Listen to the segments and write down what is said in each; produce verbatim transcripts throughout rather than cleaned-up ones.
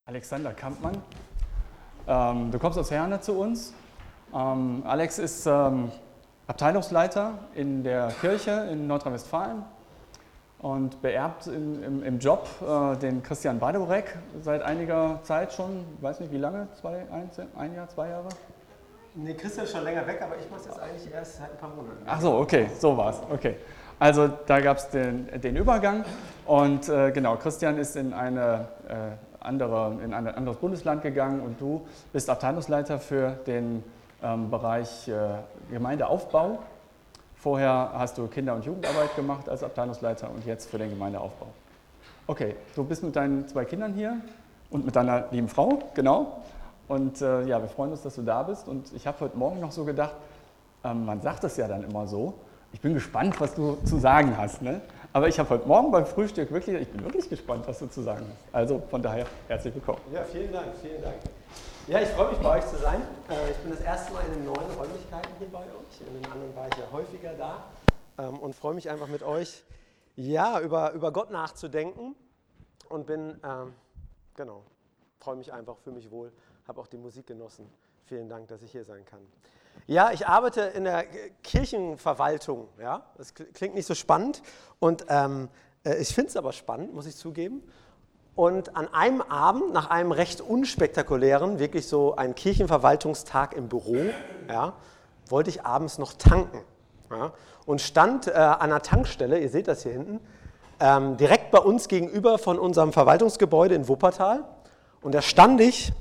Alexander Kampmann. Ähm, du kommst aus Herne zu uns. Ähm, Alex ist ähm, Abteilungsleiter in der Kirche in Nordrhein-Westfalen und beerbt im, im, im Job äh, den Christian Badurek seit einiger Zeit schon, ich weiß nicht wie lange, zwei, ein, ein Jahr, zwei Jahre? Nee, Christian ist schon länger weg, aber ich mache es jetzt eigentlich erst seit ein paar Monaten. Ach so, okay, so war es. Okay. Also da gab es den, den Übergang und äh, genau, Christian ist in, eine, äh, andere, in ein anderes Bundesland gegangen und du bist Abteilungsleiter für den ähm, Bereich äh, Gemeindeaufbau. Vorher hast du Kinder- und Jugendarbeit gemacht als Abteilungsleiter und jetzt für den Gemeindeaufbau. Okay, du bist mit deinen zwei Kindern hier und mit deiner lieben Frau, genau. Und äh, ja, wir freuen uns, dass du da bist. Und ich habe heute Morgen noch so gedacht, ähm, man sagt das ja dann immer so, ich bin gespannt, was du zu sagen hast. Ne? Aber ich habe heute Morgen beim Frühstück wirklich, ich bin wirklich gespannt, was du zu sagen hast. Also von daher, herzlich willkommen. Ja, vielen Dank, vielen Dank. Ja, ich freue mich, bei euch zu sein. Ich bin das erste Mal in den neuen Räumlichkeiten hier bei euch. In den anderen war ich ja häufiger da und freue mich einfach mit euch, ja, über, über Gott nachzudenken und bin, ähm, genau, freue mich einfach, fühle mich wohl, habe auch die Musik genossen. Vielen Dank, dass ich hier sein kann. Ja, ich arbeite in der Kirchenverwaltung. Ja, das klingt nicht so spannend und ähm, ich finde es aber spannend, muss ich zugeben. Und an einem Abend, nach einem recht unspektakulären, wirklich so ein Kirchenverwaltungstag im Büro, ja, wollte ich abends noch tanken. Ja, und stand äh, an einer Tankstelle, ihr seht das hier hinten, ähm, direkt bei uns gegenüber von unserem Verwaltungsgebäude in Wuppertal. Und da stand ich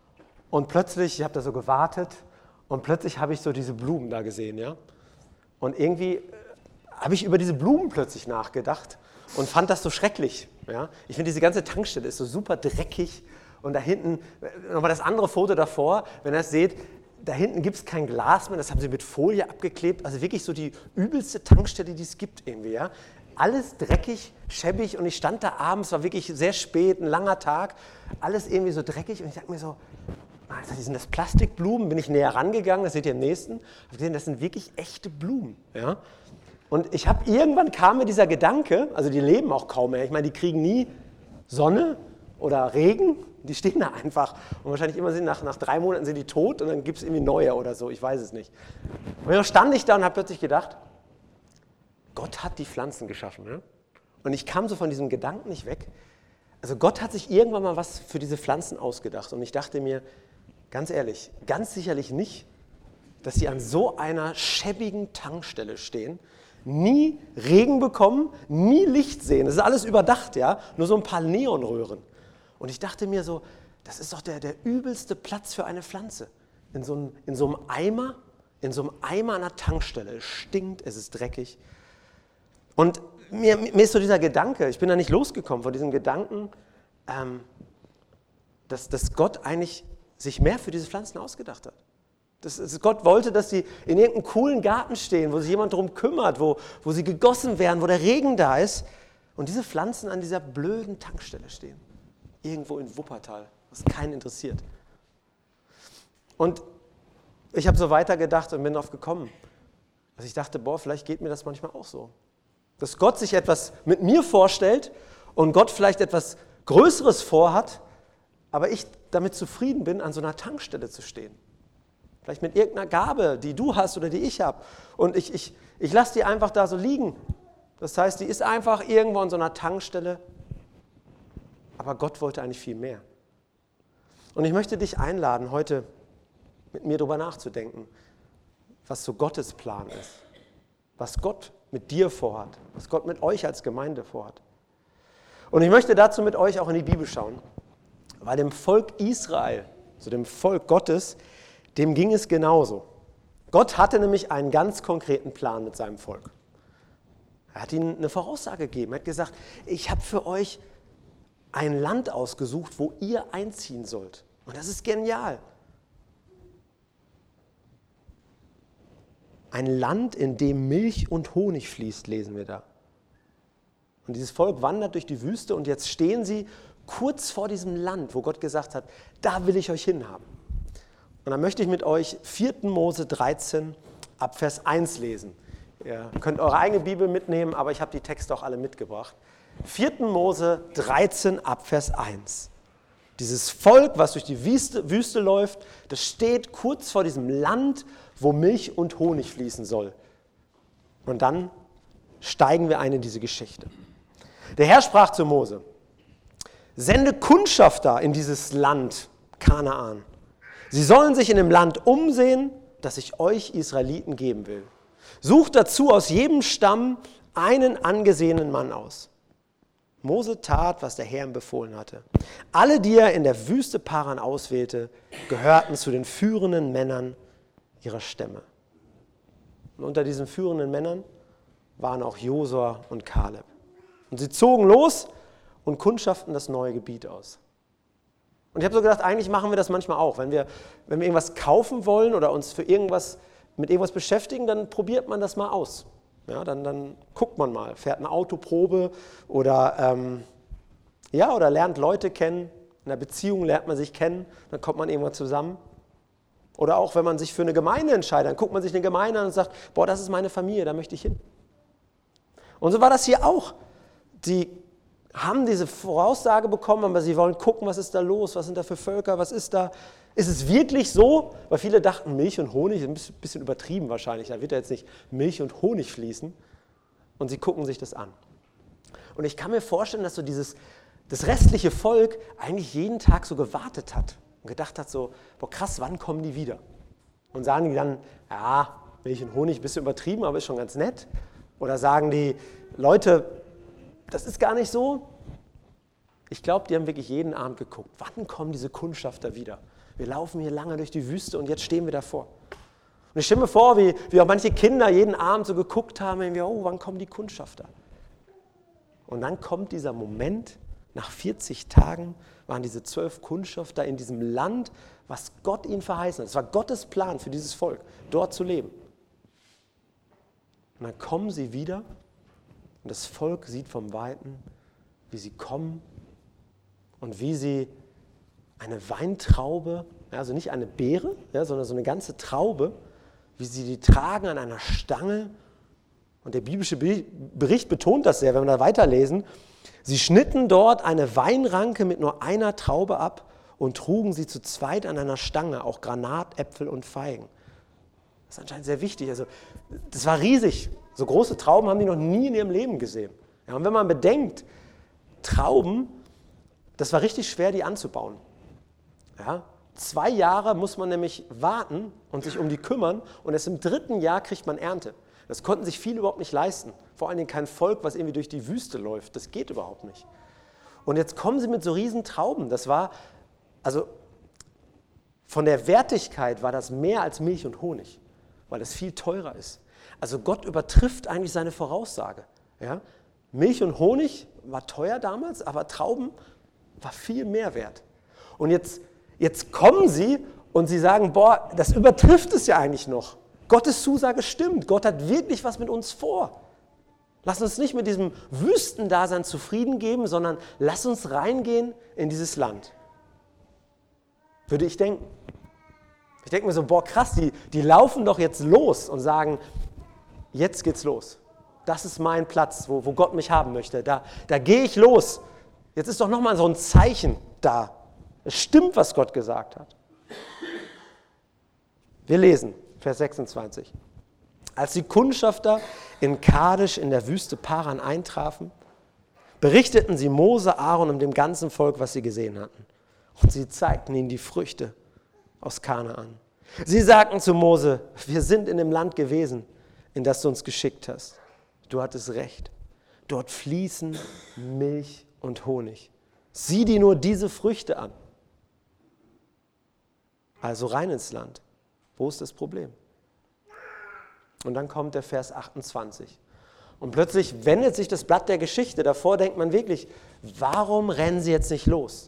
und plötzlich, ich habe da so gewartet, und plötzlich habe ich so diese Blumen da gesehen, ja. Und irgendwie äh, habe ich über diese Blumen plötzlich nachgedacht und fand das so schrecklich, ja. Ich finde, diese ganze Tankstelle ist so super dreckig und da hinten, nochmal das andere Foto davor, wenn ihr das seht, da hinten gibt es kein Glas mehr, das haben sie mit Folie abgeklebt, also wirklich so die übelste Tankstelle, die es gibt irgendwie, ja. Alles dreckig, schäbig und ich stand da abends, war wirklich sehr spät, ein langer Tag, alles irgendwie so dreckig und ich dachte mir so, also sind das Plastikblumen, bin ich näher rangegangen, das seht ihr im nächsten, habe gesehen, das sind wirklich echte Blumen. Ja? Und ich habe irgendwann kam mir dieser Gedanke, also die leben auch kaum mehr, ich meine, die kriegen nie Sonne oder Regen, die stehen da einfach und wahrscheinlich immer sind nach, nach drei Monaten sind die tot und dann gibt es irgendwie neue oder so, ich weiß es nicht. Und dann stand ich da und habe plötzlich gedacht, Gott hat die Pflanzen geschaffen. Ne? Und ich kam so von diesem Gedanken nicht weg. Also Gott hat sich irgendwann mal was für diese Pflanzen ausgedacht und ich dachte mir, ganz ehrlich, ganz sicherlich nicht, dass sie an so einer schäbigen Tankstelle stehen, nie Regen bekommen, nie Licht sehen. Das ist alles überdacht, ja, nur so ein paar Neonröhren. Und ich dachte mir so, das ist doch der, der übelste Platz für eine Pflanze. In so, einem, in so einem Eimer, in so einem Eimer an einer Tankstelle. Es stinkt, es ist dreckig. Und mir, mir ist so dieser Gedanke, ich bin da nicht losgekommen von diesem Gedanken, ähm, dass, dass Gott eigentlich sich mehr für diese Pflanzen ausgedacht hat. Das, das Gott wollte, dass sie in irgendeinem coolen Garten stehen, wo sich jemand darum kümmert, wo, wo sie gegossen werden, wo der Regen da ist. Und diese Pflanzen an dieser blöden Tankstelle stehen. Irgendwo in Wuppertal, was keinen interessiert. Und ich habe so weitergedacht und bin darauf gekommen. Also ich dachte, boah, vielleicht geht mir das manchmal auch so. Dass Gott sich etwas mit mir vorstellt und Gott vielleicht etwas Größeres vorhat, aber ich damit zufrieden bin, an so einer Tankstelle zu stehen. Vielleicht mit irgendeiner Gabe, die du hast oder die ich habe. Und ich, ich, ich lasse die einfach da so liegen. Das heißt, die ist einfach irgendwo an so einer Tankstelle. Aber Gott wollte eigentlich viel mehr. Und ich möchte dich einladen, heute mit mir darüber nachzudenken, was so Gottes Plan ist. Was Gott mit dir vorhat. Was Gott mit euch als Gemeinde vorhat. Und ich möchte dazu mit euch auch in die Bibel schauen. Weil dem Volk Israel, also dem Volk Gottes, dem ging es genauso. Gott hatte nämlich einen ganz konkreten Plan mit seinem Volk. Er hat ihnen eine Voraussage gegeben. Er hat gesagt, ich habe für euch ein Land ausgesucht, wo ihr einziehen sollt. Und das ist genial. Ein Land, in dem Milch und Honig fließt, lesen wir da. Und dieses Volk wandert durch die Wüste und jetzt stehen sie kurz vor diesem Land, wo Gott gesagt hat, da will ich euch hinhaben. Und dann möchte ich mit euch vierten Mose dreizehn ab Vers eins lesen. Ihr könnt eure eigene Bibel mitnehmen, aber ich habe die Texte auch alle mitgebracht. vierten Mose dreizehn ab Vers eins. Dieses Volk, was durch die Wüste, Wüste läuft, das steht kurz vor diesem Land, wo Milch und Honig fließen soll. Und dann steigen wir ein in diese Geschichte. Der Herr sprach zu Mose: Sende Kundschafter in dieses Land Kanaan. Sie sollen sich in dem Land umsehen, das ich euch Israeliten geben will. Sucht dazu aus jedem Stamm einen angesehenen Mann aus. Mose tat, was der Herr ihm befohlen hatte. Alle, die er in der Wüste Paran auswählte, gehörten zu den führenden Männern ihrer Stämme. Und unter diesen führenden Männern waren auch Josua und Kaleb. Und sie zogen los und kundschaften das neue Gebiet aus. Und ich habe so gedacht, eigentlich machen wir das manchmal auch. Wenn wir, wenn wir irgendwas kaufen wollen oder uns für irgendwas, mit irgendwas beschäftigen, dann probiert man das mal aus. Ja, dann, dann guckt man mal, fährt eine Autoprobe oder, ähm, ja, oder lernt Leute kennen. In einer Beziehung lernt man sich kennen, dann kommt man irgendwann zusammen. Oder auch, wenn man sich für eine Gemeinde entscheidet, dann guckt man sich eine Gemeinde an und sagt, boah, das ist meine Familie, da möchte ich hin. Und so war das hier auch. Die haben diese Voraussage bekommen, aber sie wollen gucken, was ist da los, was sind da für Völker, was ist da. Ist es wirklich so? Weil viele dachten, Milch und Honig, ein bisschen übertrieben wahrscheinlich, da wird ja jetzt nicht Milch und Honig fließen. Und sie gucken sich das an. Und ich kann mir vorstellen, dass so dieses, das restliche Volk eigentlich jeden Tag so gewartet hat und gedacht hat so, boah krass, wann kommen die wieder? Und sagen die dann, ja, Milch und Honig, ein bisschen übertrieben, aber ist schon ganz nett. Oder sagen die, Leute, das ist gar nicht so. Ich glaube, die haben wirklich jeden Abend geguckt, wann kommen diese Kundschafter wieder? Wir laufen hier lange durch die Wüste und jetzt stehen wir davor. Und ich stelle mir vor, wie, wie auch manche Kinder jeden Abend so geguckt haben, irgendwie, oh, wann kommen die Kundschafter? Und dann kommt dieser Moment, nach vierzig Tagen waren diese zwölf Kundschafter in diesem Land, was Gott ihnen verheißen hat. Es war Gottes Plan für dieses Volk, dort zu leben. Und dann kommen sie wieder und das Volk sieht vom Weiten, wie sie kommen und wie sie eine Weintraube, also nicht eine Beere, ja, sondern so eine ganze Traube, wie sie die tragen an einer Stange. Und der biblische Bericht betont das sehr, wenn wir da weiterlesen. Sie schnitten dort eine Weinranke mit nur einer Traube ab und trugen sie zu zweit an einer Stange, auch Granat, Äpfel und Feigen. Das ist anscheinend sehr wichtig. Also, das war riesig. So große Trauben haben die noch nie in ihrem Leben gesehen. Ja, und wenn man bedenkt, Trauben, das war richtig schwer, die anzubauen. Ja, zwei Jahre muss man nämlich warten und sich um die kümmern und erst im dritten Jahr kriegt man Ernte. Das konnten sich viele überhaupt nicht leisten. Vor allen Dingen kein Volk, was irgendwie durch die Wüste läuft. Das geht überhaupt nicht. Und jetzt kommen sie mit so riesen Trauben. Das war, also von der Wertigkeit war das mehr als Milch und Honig, weil es viel teurer ist. Also Gott übertrifft eigentlich seine Voraussage. Ja? Milch und Honig war teuer damals, aber Trauben war viel mehr wert. Und jetzt Jetzt kommen sie und sie sagen, boah, das übertrifft es ja eigentlich noch. Gottes Zusage stimmt. Gott hat wirklich was mit uns vor. Lass uns nicht mit diesem Wüstendasein zufrieden geben, sondern lass uns reingehen in dieses Land. Würde ich denken. Ich denke mir so, boah, krass, die, die laufen doch jetzt los und sagen, jetzt geht's los. Das ist mein Platz, wo, wo Gott mich haben möchte. Da, da gehe ich los. Jetzt ist doch nochmal so ein Zeichen da. Es stimmt, was Gott gesagt hat. Wir lesen, Vers sechsundzwanzig. Als die Kundschafter in Kadesh in der Wüste Paran eintrafen, berichteten sie Mose, Aaron und dem ganzen Volk, was sie gesehen hatten. Und sie zeigten ihnen die Früchte aus Kanaan. Sie sagten zu Mose, wir sind in dem Land gewesen, in das du uns geschickt hast. Du hattest recht. Dort fließen Milch und Honig. Sieh dir nur diese Früchte an. Also rein ins Land. Wo ist das Problem? Und dann kommt der Vers achtundzwanzig. Und plötzlich wendet sich das Blatt der Geschichte. Davor denkt man wirklich, warum rennen sie jetzt nicht los?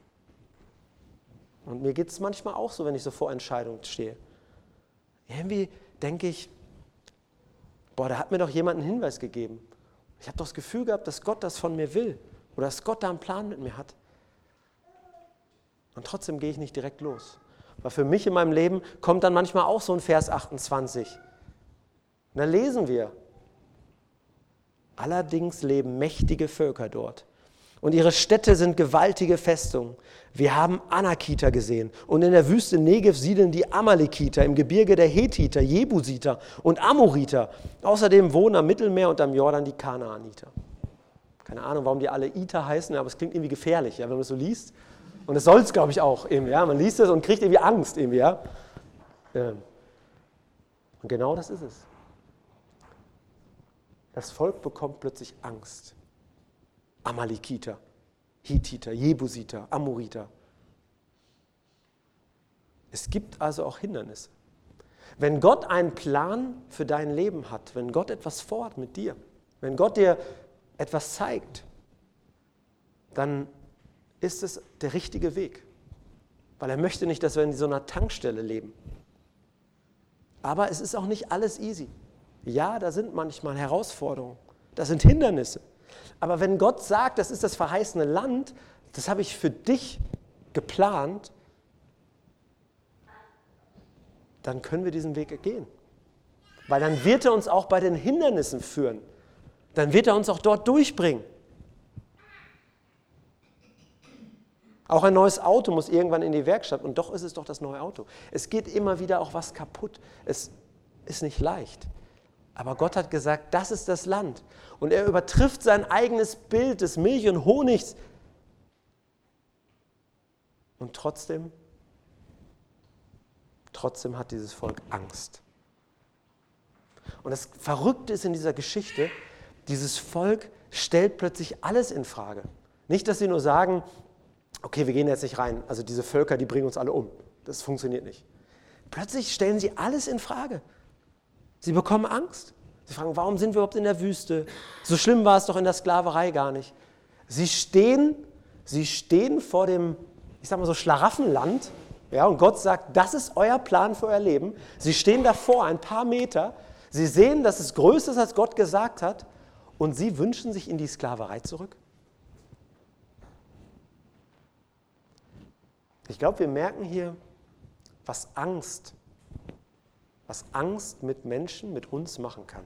Und mir geht es manchmal auch so, wenn ich so vor Entscheidungen stehe. Irgendwie denke ich, boah, da hat mir doch jemand einen Hinweis gegeben. Ich habe doch das Gefühl gehabt, dass Gott das von mir will. Oder dass Gott da einen Plan mit mir hat. Und trotzdem gehe ich nicht direkt los. Weil für mich in meinem Leben kommt dann manchmal auch so ein Vers achtundzwanzig. Und da lesen wir, allerdings leben mächtige Völker dort. Und ihre Städte sind gewaltige Festungen. Wir haben Anakiter gesehen. Und in der Wüste Negev siedeln die Amalekiter, im Gebirge der Hethiter, Jebusiter und Amoriter. Außerdem wohnen am Mittelmeer und am Jordan die Kanaaniter. Keine Ahnung, warum die alle Iter heißen, aber es klingt irgendwie gefährlich, ja, wenn man das so liest. Und es soll es, glaube ich, auch. Eben, ja. Man liest es und kriegt irgendwie Angst. Irgendwie, ja. Und genau das ist es. Das Volk bekommt plötzlich Angst. Amalekiter, Hethiter, Jebusiter, Amoriter. Es gibt also auch Hindernisse. Wenn Gott einen Plan für dein Leben hat, wenn Gott etwas vorhat mit dir, wenn Gott dir etwas zeigt, dann ist es der richtige Weg. Weil er möchte nicht, dass wir in so einer Tankstelle leben. Aber es ist auch nicht alles easy. Ja, da sind manchmal Herausforderungen, das sind Hindernisse. Aber wenn Gott sagt, das ist das verheißene Land, das habe ich für dich geplant, dann können wir diesen Weg gehen. Weil dann wird er uns auch bei den Hindernissen führen. Dann wird er uns auch dort durchbringen. Auch ein neues Auto muss irgendwann in die Werkstatt und doch ist es doch das neue Auto. Es geht immer wieder auch was kaputt. Es ist nicht leicht. Aber Gott hat gesagt, das ist das Land. Und er übertrifft sein eigenes Bild des Milch und Honigs. Und trotzdem, trotzdem hat dieses Volk Angst. Und das Verrückte ist in dieser Geschichte, dieses Volk stellt plötzlich alles in Frage. Nicht, dass sie nur sagen, okay, wir gehen jetzt nicht rein, also diese Völker, die bringen uns alle um. Das funktioniert nicht. Plötzlich stellen sie alles in Frage. Sie bekommen Angst. Sie fragen, warum sind wir überhaupt in der Wüste? So schlimm war es doch in der Sklaverei gar nicht. Sie stehen, sie stehen vor dem, ich sag mal so, Schlaraffenland, ja, und Gott sagt, das ist euer Plan für euer Leben. Sie stehen davor, ein paar Meter. Sie sehen, dass es größer ist, als Gott gesagt hat. Und sie wünschen sich in die Sklaverei zurück. Ich glaube, wir merken hier, was Angst, was Angst mit Menschen, mit uns machen kann.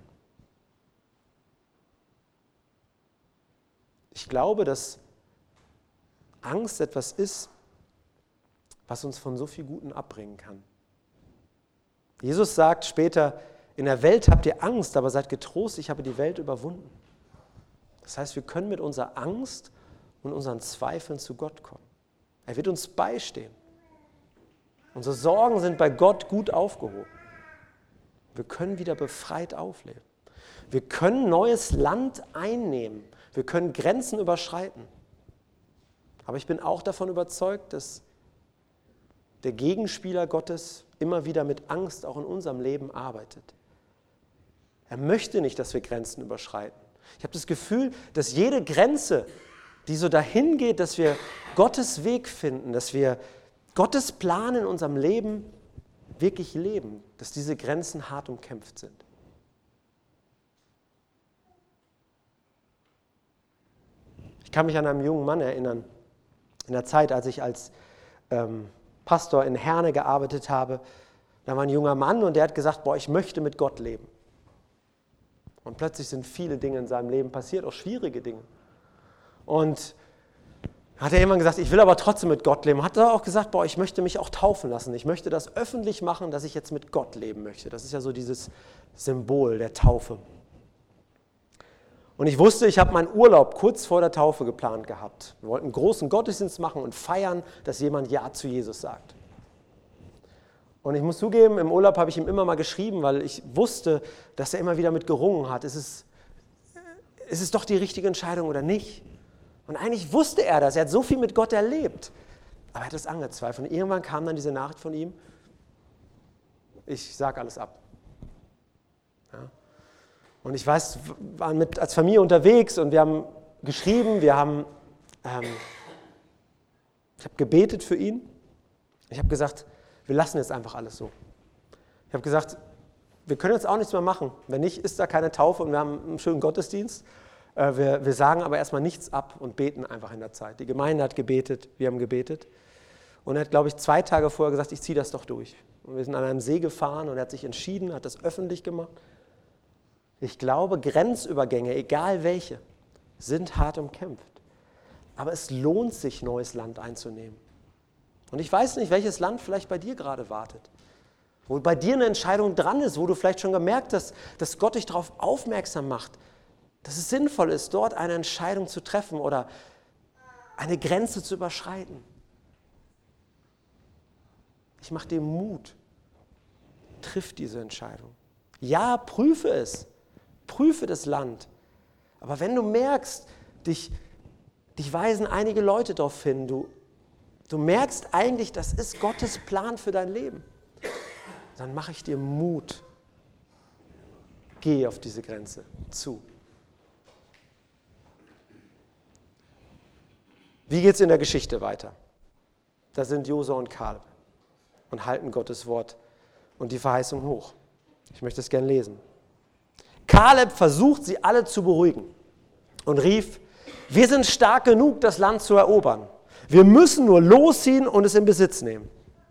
Ich glaube, dass Angst etwas ist, was uns von so viel Guten abbringen kann. Jesus sagt später, in der Welt habt ihr Angst, aber seid getrost, ich habe die Welt überwunden. Das heißt, wir können mit unserer Angst und unseren Zweifeln zu Gott kommen. Er wird uns beistehen. Unsere Sorgen sind bei Gott gut aufgehoben. Wir können wieder befreit aufleben. Wir können neues Land einnehmen. Wir können Grenzen überschreiten. Aber ich bin auch davon überzeugt, dass der Gegenspieler Gottes immer wieder mit Angst auch in unserem Leben arbeitet. Er möchte nicht, dass wir Grenzen überschreiten. Ich habe das Gefühl, dass jede Grenze, die so dahin geht, dass wir Gottes Weg finden, dass wir Gottes Plan in unserem Leben wirklich leben, dass diese Grenzen hart umkämpft sind. Ich kann mich an einen jungen Mann erinnern, in der Zeit, als ich als ähm, Pastor in Herne gearbeitet habe. Da war ein junger Mann und der hat gesagt, boah, ich möchte mit Gott leben. Und plötzlich sind viele Dinge in seinem Leben passiert, auch schwierige Dinge. Und hat er irgendwann gesagt, ich will aber trotzdem mit Gott leben. Hat er auch gesagt, boah, ich möchte mich auch taufen lassen. Ich möchte das öffentlich machen, dass ich jetzt mit Gott leben möchte. Das ist ja so dieses Symbol der Taufe. Und ich wusste, ich habe meinen Urlaub kurz vor der Taufe geplant gehabt. Wir wollten einen großen Gottesdienst machen und feiern, dass jemand Ja zu Jesus sagt. Und ich muss zugeben, im Urlaub habe ich ihm immer mal geschrieben, weil ich wusste, dass er immer wieder mit gerungen hat. Ist es, ist es doch die richtige Entscheidung oder nicht? Und eigentlich wusste er das. Er hat so viel mit Gott erlebt. Aber er hat es angezweifelt. Und irgendwann kam dann diese Nachricht von ihm, ich sage alles ab. Ja. Und ich weiß, wir waren mit, als Familie unterwegs und wir haben geschrieben, wir haben, ähm, ich habe gebetet für ihn. Ich habe gesagt, wir lassen jetzt einfach alles so. Ich habe gesagt, wir können jetzt auch nichts mehr machen. Wenn nicht, ist da keine Taufe und wir haben einen schönen Gottesdienst. Äh, wir, wir sagen aber erstmal nichts ab und beten einfach in der Zeit. Die Gemeinde hat gebetet, wir haben gebetet. Und er hat, glaube ich, zwei Tage vorher gesagt, ich ziehe das doch durch. Und wir sind an einem See gefahren und er hat sich entschieden, hat das öffentlich gemacht. Ich glaube, Grenzübergänge, egal welche, sind hart umkämpft. Aber es lohnt sich, neues Land einzunehmen. Und ich weiß nicht, welches Land vielleicht bei dir gerade wartet. Wo bei dir eine Entscheidung dran ist, wo du vielleicht schon gemerkt hast, dass Gott dich darauf aufmerksam macht, dass es sinnvoll ist, dort eine Entscheidung zu treffen oder eine Grenze zu überschreiten. Ich mache dir Mut. Triff diese Entscheidung. Ja, prüfe es. Prüfe das Land. Aber wenn du merkst, dich, dich weisen einige Leute darauf hin, du, du merkst eigentlich, das ist Gottes Plan für dein Leben, dann mache ich dir Mut. Geh auf diese Grenze zu. Wie geht es in der Geschichte weiter? Da sind Josua und Kaleb und halten Gottes Wort und die Verheißung hoch. Ich möchte es gerne lesen. Kaleb versucht, sie alle zu beruhigen und rief, wir sind stark genug, das Land zu erobern. Wir müssen nur losziehen und es in Besitz nehmen.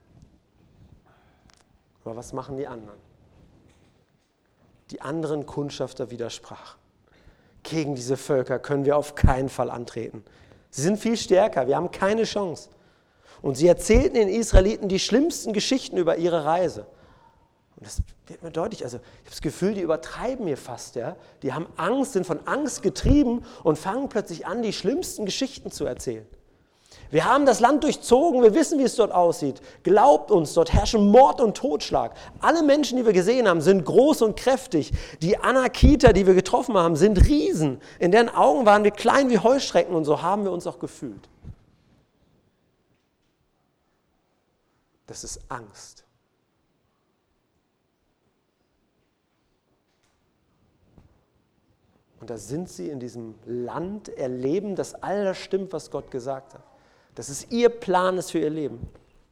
Aber was machen die anderen? Die anderen Kundschafter widersprachen. Gegen diese Völker können wir auf keinen Fall antreten. Sie sind viel stärker, wir haben keine Chance. Und sie erzählten den Israeliten die schlimmsten Geschichten über ihre Reise. Und das wird mir deutlich, also ich habe das Gefühl, die übertreiben hier fast. Ja? Die haben Angst, sind von Angst getrieben und fangen plötzlich an, die schlimmsten Geschichten zu erzählen. Wir haben das Land durchzogen, wir wissen, wie es dort aussieht. Glaubt uns, dort herrschen Mord und Totschlag. Alle Menschen, die wir gesehen haben, sind groß und kräftig. Die Anakiter, die wir getroffen haben, sind Riesen. In deren Augen waren wir klein wie Heuschrecken und so haben wir uns auch gefühlt. Das ist Angst. Und da sind sie in diesem Land, erleben, dass all das stimmt, was Gott gesagt hat. Dass es ihr Plan ist für ihr Leben.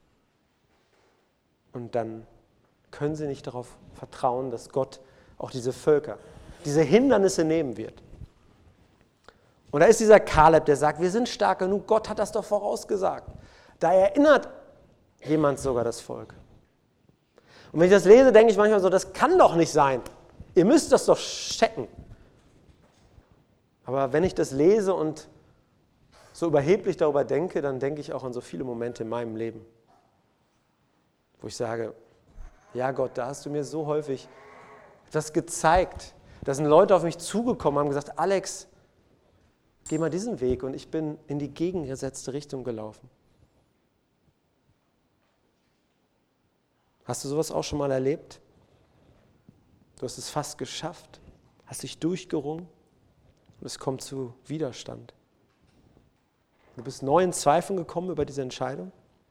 Und dann können sie nicht darauf vertrauen, dass Gott auch diese Völker, diese Hindernisse nehmen wird. Und da ist dieser Kaleb, der sagt, wir sind stark genug, Gott hat das doch vorausgesagt. Da erinnert jemand sogar das Volk. Und wenn ich das lese, denke ich manchmal so, das kann doch nicht sein. Ihr müsst das doch checken. Aber wenn ich das lese und so überheblich darüber denke, dann denke ich auch an so viele Momente in meinem Leben, wo ich sage, ja Gott, da hast du mir so häufig etwas gezeigt. Da sind Leute auf mich zugekommen und haben gesagt, Alex, geh mal diesen Weg. Und ich bin in die gegengesetzte Richtung gelaufen. Hast du sowas auch schon mal erlebt? Du hast es fast geschafft, hast dich durchgerungen und es kommt zu Widerstand. Du bist neu in Zweifeln gekommen über diese Entscheidung.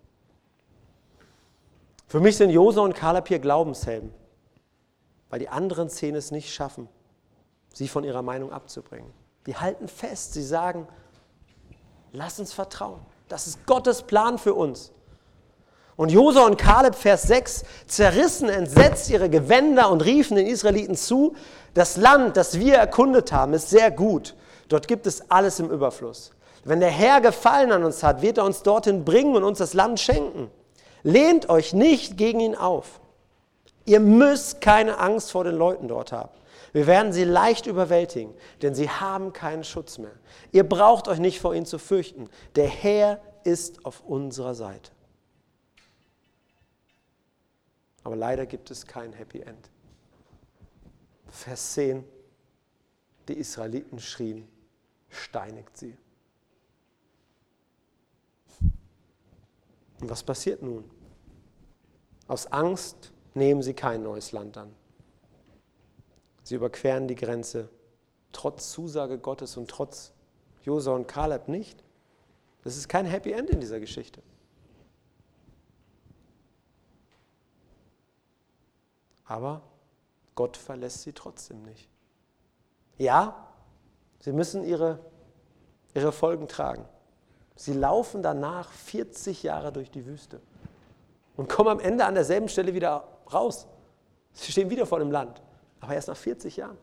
Für mich sind Josua und Kaleb hier Glaubenshelden, weil die anderen zehn es nicht schaffen, sie von ihrer Meinung abzubringen. Die halten fest, sie sagen, lass uns vertrauen. Das ist Gottes Plan für uns. Und Josua und Kaleb, Vers sechs, zerrissen entsetzt ihre Gewänder und riefen den Israeliten zu, das Land, das wir erkundet haben, ist sehr gut. Dort gibt es alles im Überfluss. Wenn der Herr Gefallen an uns hat, wird er uns dorthin bringen und uns das Land schenken. Lehnt euch nicht gegen ihn auf. Ihr müsst keine Angst vor den Leuten dort haben. Wir werden sie leicht überwältigen, denn sie haben keinen Schutz mehr. Ihr braucht euch nicht vor ihnen zu fürchten. Der Herr ist auf unserer Seite. Aber leider gibt es kein Happy End. Vers zehn, die Israeliten schrien, steinigt sie. Und was passiert nun? Aus Angst nehmen sie kein neues Land an. Sie überqueren die Grenze, trotz Zusage Gottes und trotz Josua und Kaleb nicht. Das ist kein Happy End in dieser Geschichte. Aber Gott verlässt sie trotzdem nicht. Ja, sie müssen ihre, ihre Folgen tragen. Sie laufen danach vierzig Jahre durch die Wüste und kommen am Ende an derselben Stelle wieder raus. Sie stehen wieder vor dem Land, aber erst nach vierzig Jahren.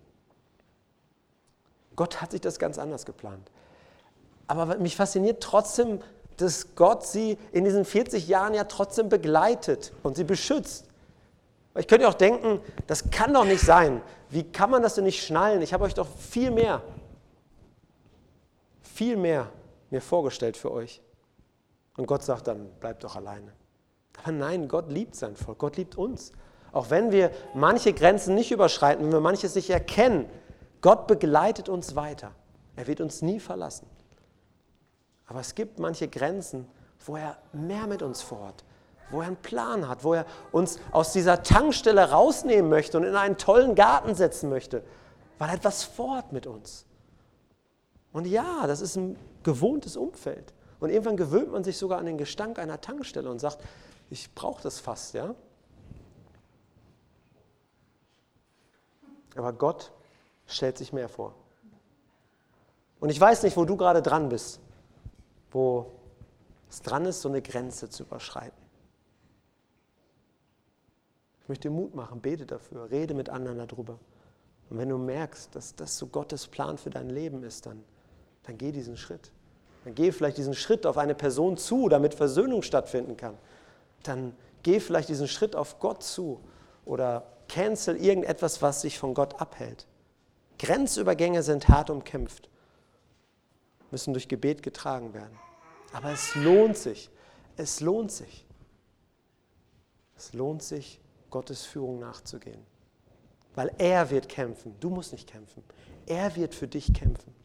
Gott hat sich das ganz anders geplant. Aber mich fasziniert trotzdem, dass Gott sie in diesen vierzig Jahren ja trotzdem begleitet und sie beschützt. Ich könnte auch denken, das kann doch nicht sein. Wie kann man das denn nicht schnallen? Ich habe euch doch viel mehr, viel mehr mir vorgestellt für euch. Und Gott sagt dann, bleibt doch alleine. Aber nein, Gott liebt sein Volk, Gott liebt uns. Auch wenn wir manche Grenzen nicht überschreiten, wenn wir manches nicht erkennen, Gott begleitet uns weiter. Er wird uns nie verlassen. Aber es gibt manche Grenzen, wo er mehr mit uns vorhat, wo er einen Plan hat, wo er uns aus dieser Tankstelle rausnehmen möchte und in einen tollen Garten setzen möchte, weil er etwas vorhat mit uns. Und ja, das ist ein gewohntes Umfeld. Und irgendwann gewöhnt man sich sogar an den Gestank einer Tankstelle und sagt, ich brauche das fast, ja. Aber Gott stellt sich mehr vor. Und ich weiß nicht, wo du gerade dran bist, wo es dran ist, so eine Grenze zu überschreiten. Ich möchte dir Mut machen, bete dafür, rede mit anderen darüber. Und wenn du merkst, dass das so Gottes Plan für dein Leben ist, dann, dann geh diesen Schritt. Dann geh vielleicht diesen Schritt auf eine Person zu, damit Versöhnung stattfinden kann. Dann geh vielleicht diesen Schritt auf Gott zu oder cancel irgendetwas, was dich von Gott abhält. Grenzübergänge sind hart umkämpft, müssen durch Gebet getragen werden. Aber es lohnt sich, es lohnt sich. Es lohnt sich, Gottes Führung nachzugehen. Weil er wird kämpfen, du musst nicht kämpfen. Er wird für dich kämpfen.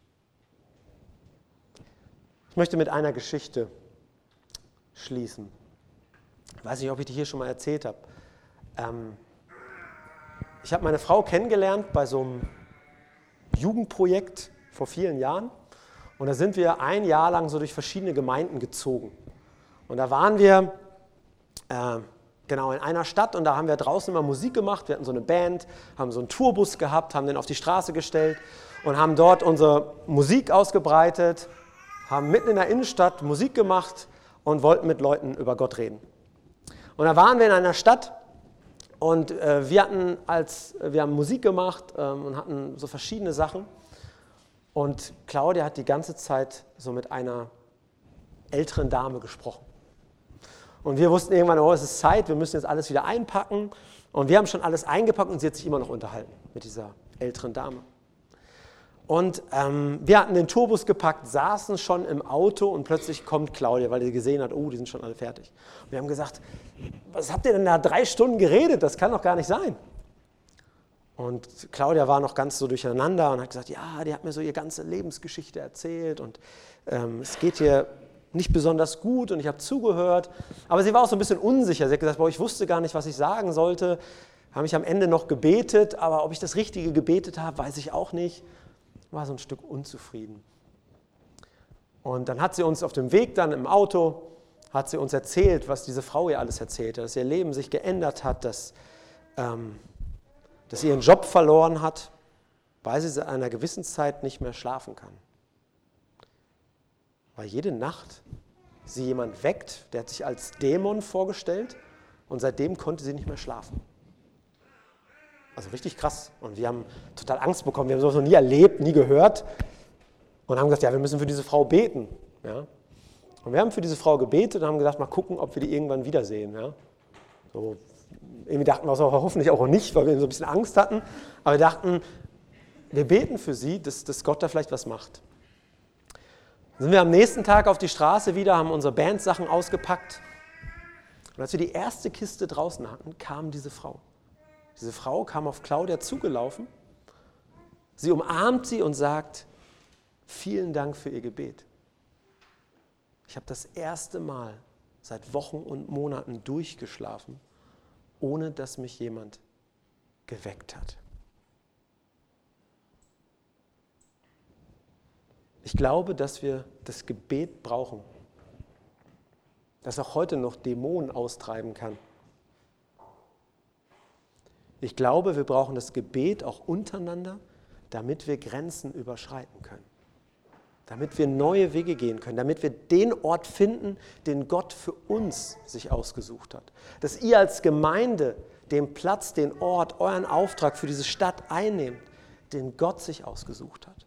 Ich möchte mit einer Geschichte schließen. Ich weiß nicht, ob ich die hier schon mal erzählt habe. Ähm, ich habe meine Frau kennengelernt bei so einem Jugendprojekt vor vielen Jahren. Und da sind wir ein Jahr lang so durch verschiedene Gemeinden gezogen. Und da waren wir äh, genau in einer Stadt und da haben wir draußen immer Musik gemacht. Wir hatten so eine Band, haben so einen Tourbus gehabt, haben den auf die Straße gestellt und haben dort unsere Musik ausgebreitet, haben mitten in der Innenstadt Musik gemacht und wollten mit Leuten über Gott reden. Und da waren wir in einer Stadt und äh, wir hatten als wir haben Musik gemacht ähm, und hatten so verschiedene Sachen. Und Claudia hat die ganze Zeit so mit einer älteren Dame gesprochen. Und wir wussten irgendwann, oh, es ist Zeit, wir müssen jetzt alles wieder einpacken. Und wir haben schon alles eingepackt und sie hat sich immer noch unterhalten mit dieser älteren Dame. Und ähm, wir hatten den Tourbus gepackt, saßen schon im Auto und plötzlich kommt Claudia, weil sie gesehen hat, oh, die sind schon alle fertig. Und wir haben gesagt, was habt ihr denn da drei Stunden geredet? Das kann doch gar nicht sein. Und Claudia war noch ganz so durcheinander und hat gesagt, ja, die hat mir so ihre ganze Lebensgeschichte erzählt und ähm, es geht hier nicht besonders gut und ich habe zugehört. Aber sie war auch so ein bisschen unsicher. Sie hat gesagt, boah, ich wusste gar nicht, was ich sagen sollte. Habe mich am Ende noch gebetet, aber ob ich das Richtige gebetet habe, weiß ich auch nicht. War so ein Stück unzufrieden. Und dann hat sie uns auf dem Weg dann im Auto, hat sie uns erzählt, was diese Frau ihr alles erzählte, dass ihr Leben sich geändert hat, dass, ähm, dass sie ihren Job verloren hat, weil sie seit einer gewissen Zeit nicht mehr schlafen kann. Weil jede Nacht sie jemand weckt, der hat sich als Dämon vorgestellt und seitdem konnte sie nicht mehr schlafen. Also richtig krass. Und wir haben total Angst bekommen. Wir haben sowas noch nie erlebt, nie gehört. Und haben gesagt, ja, wir müssen für diese Frau beten. Ja. Und wir haben für diese Frau gebetet und haben gesagt, mal gucken, ob wir die irgendwann wiedersehen. Ja. So, irgendwie dachten wir auch, hoffentlich auch nicht, weil wir so ein bisschen Angst hatten. Aber wir dachten, wir beten für sie, dass, dass Gott da vielleicht was macht. Dann sind wir am nächsten Tag auf die Straße wieder, haben unsere Bandsachen ausgepackt. Und als wir die erste Kiste draußen hatten, kam diese Frau. Diese Frau kam auf Claudia zugelaufen, sie umarmt sie und sagt, vielen Dank für Ihr Gebet. Ich habe das erste Mal seit Wochen und Monaten durchgeschlafen, ohne dass mich jemand geweckt hat. Ich glaube, dass wir das Gebet brauchen, das auch heute noch Dämonen austreiben kann. Ich glaube, wir brauchen das Gebet auch untereinander, damit wir Grenzen überschreiten können. Damit wir neue Wege gehen können, damit wir den Ort finden, den Gott für uns sich ausgesucht hat. Dass ihr als Gemeinde den Platz, den Ort, euren Auftrag für diese Stadt einnehmt, den Gott sich ausgesucht hat.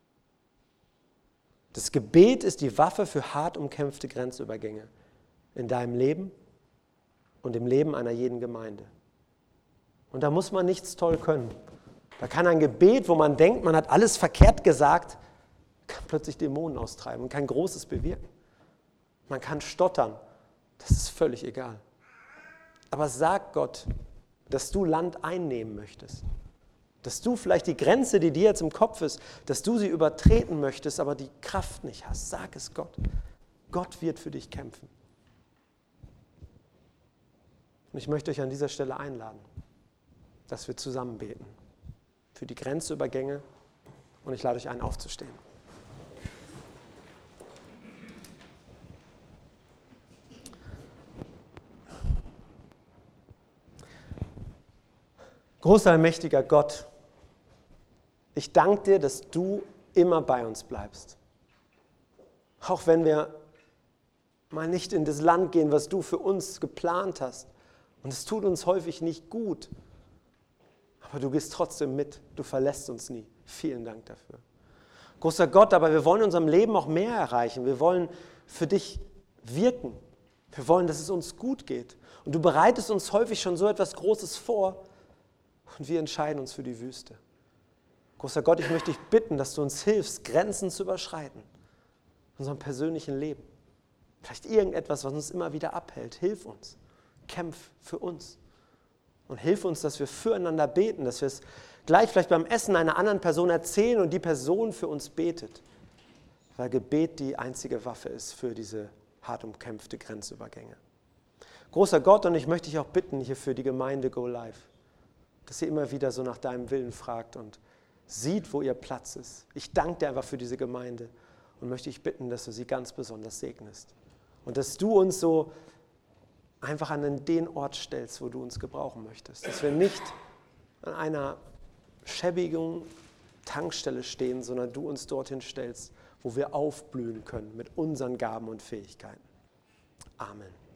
Das Gebet ist die Waffe für hart umkämpfte Grenzübergänge in deinem Leben und im Leben einer jeden Gemeinde. Und da muss man nichts toll können. Da kann ein Gebet, wo man denkt, man hat alles verkehrt gesagt, plötzlich Dämonen austreiben und kann Großes bewirken. Man kann stottern, das ist völlig egal. Aber sag Gott, dass du Land einnehmen möchtest. Dass du vielleicht die Grenze, die dir jetzt im Kopf ist, dass du sie übertreten möchtest, aber die Kraft nicht hast. Sag es Gott. Gott wird für dich kämpfen. Und ich möchte euch an dieser Stelle einladen, dass wir zusammen beten. Für die Grenzübergänge. Und ich lade euch ein, aufzustehen. Großer, mächtiger Gott, ich danke dir, dass du immer bei uns bleibst. Auch wenn wir mal nicht in das Land gehen, was du für uns geplant hast. Und es tut uns häufig nicht gut. Aber du gehst trotzdem mit. Du verlässt uns nie. Vielen Dank dafür. Großer Gott, aber wir wollen in unserem Leben auch mehr erreichen. Wir wollen für dich wirken. Wir wollen, dass es uns gut geht. Und du bereitest uns häufig schon so etwas Großes vor. Und wir entscheiden uns für die Wüste. Großer Gott, ich möchte dich bitten, dass du uns hilfst, Grenzen zu überschreiten. In unserem persönlichen Leben. Vielleicht irgendetwas, was uns immer wieder abhält. Hilf uns. Kämpf für uns. Und hilf uns, dass wir füreinander beten, dass wir es gleich vielleicht beim Essen einer anderen Person erzählen und die Person für uns betet. Weil Gebet die einzige Waffe ist für diese hart umkämpfte Grenzübergänge. Großer Gott, und ich möchte dich auch bitten hier für die Gemeinde Go Live, dass ihr immer wieder so nach deinem Willen fragt und sieht, wo ihr Platz ist. Ich danke dir einfach für diese Gemeinde und möchte dich bitten, dass du sie ganz besonders segnest. Und dass du uns so einfach an den Ort stellst, wo du uns gebrauchen möchtest. Dass wir nicht an einer schäbigen Tankstelle stehen, sondern du uns dorthin stellst, wo wir aufblühen können mit unseren Gaben und Fähigkeiten. Amen.